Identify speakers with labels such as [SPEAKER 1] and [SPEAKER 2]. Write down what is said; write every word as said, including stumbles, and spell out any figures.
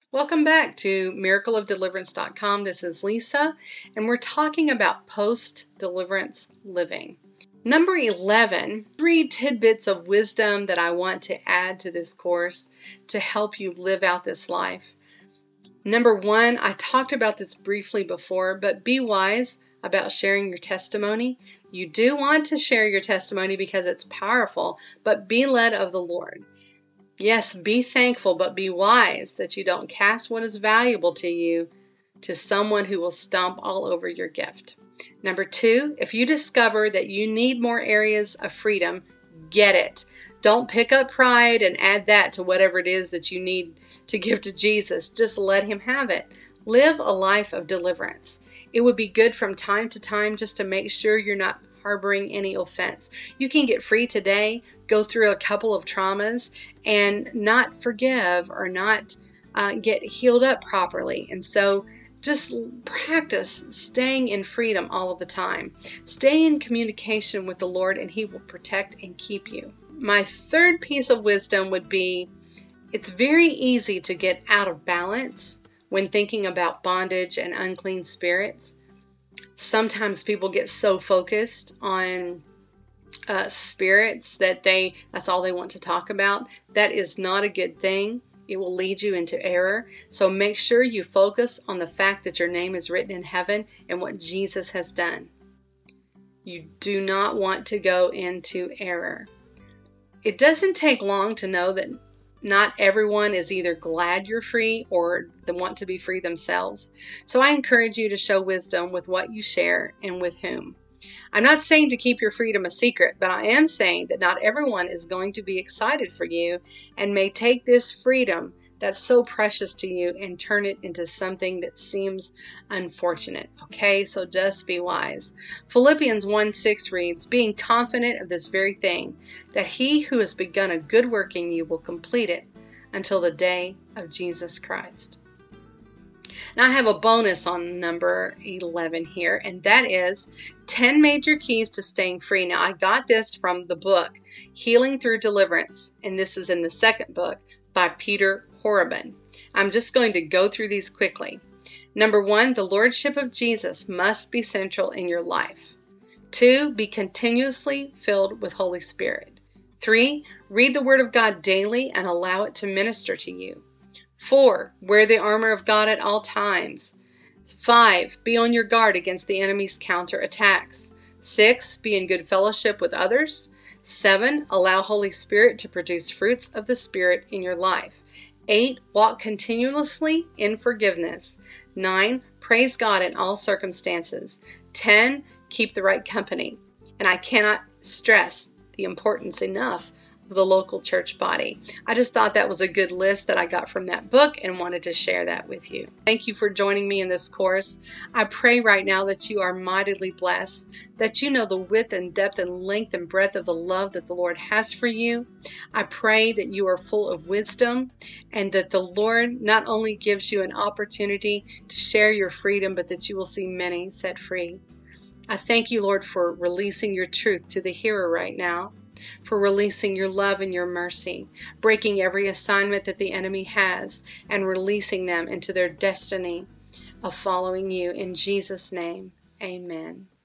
[SPEAKER 1] Welcome back to miracle of deliverance dot com. This is Lisa, and we're talking about post-deliverance living. Number eleven, three tidbits of wisdom that I want to add to this course to help you live out this life. Number one, I talked about this briefly before, but be wise about sharing your testimony. You do want to share your testimony because it's powerful, but be led of the Lord. Yes, be thankful, but be wise that you don't cast what is valuable to you to someone who will stomp all over your gift. Number two, if you discover that you need more areas of freedom, get it. Don't pick up pride and add that to whatever it is that you need to give to Jesus. Just let Him have it. Live a life of deliverance. It would be good from time to time just to make sure you're not harboring any offense. You can get free today, go through a couple of traumas, and not forgive or not uh, get healed up properly. And so just practice staying in freedom all of the time. Stay in communication with the Lord, and He will protect and keep you. My third piece of wisdom would be, it's very easy to get out of balance when thinking about bondage and unclean spirits. Sometimes people get so focused on uh, spirits that they that's all they want to talk about. That is not a good thing. It will lead you into error. So make sure you focus on the fact that your name is written in heaven and what Jesus has done. You do not want to go into error. It doesn't take long to know that not everyone is either glad you're free or they want to be free themselves. So I encourage you to show wisdom with what you share and with whom. I'm not saying to keep your freedom a secret, but I am saying that not everyone is going to be excited for you and may take this freedom that's so precious to you and turn it into something that seems unfortunate. Okay, so just be wise. Philippians one six reads, being confident of this very thing, that He who has begun a good work in you will complete it until the day of Jesus Christ. Now I have a bonus on number eleven here, and that is ten major keys to staying free. Now I got this from the book, Healing Through Deliverance, and this is in the second book by Peter Horobin. I'm just going to go through these quickly. Number one, the Lordship of Jesus must be central in your life. Two, be continuously filled with Holy Spirit. Three, read the Word of God daily and allow it to minister to you. Four, wear the armor of God at all times. Five, be on your guard against the enemy's counterattacks. Six, be in good fellowship with others. Seven, allow Holy Spirit to produce fruits of the Spirit in your life. Eight, walk continuously in forgiveness. Nine, praise God in all circumstances. Ten, keep the right company. And I cannot stress the importance enough of the local church body. I just thought that was a good list that I got from that book and wanted to share that with you. Thank you for joining me in this course. I pray right now that you are mightily blessed, that you know the width and depth and length and breadth of the love that the Lord has for you. I pray that you are full of wisdom and that the Lord not only gives you an opportunity to share your freedom, but that you will see many set free. I thank you, Lord, for releasing your truth to the hearer right now, for releasing your love and your mercy, breaking every assignment that the enemy has and releasing them into their destiny of following you. In Jesus' name, amen.